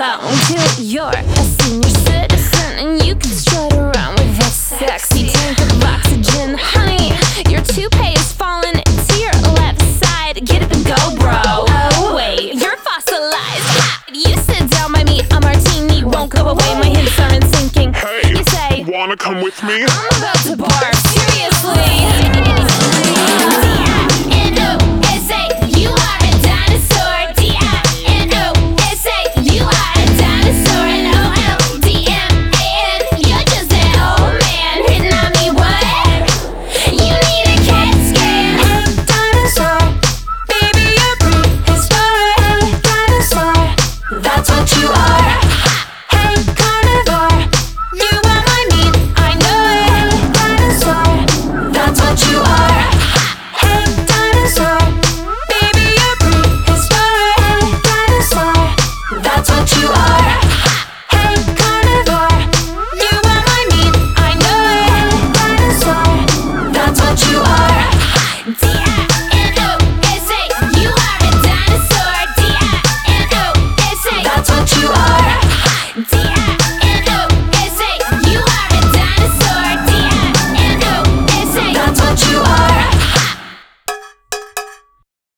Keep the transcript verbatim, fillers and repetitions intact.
long till you're a senior citizen and you can strut around with that sexy tank of oxygen. Honey, your toupee is falling to your left side. Get up and go, bro. Oh wait, you're fossilized. Ha! You sit down by me, a martini won't go away. My hips aren't sinking. Hey, you say, wanna come with me? I'm about to barf.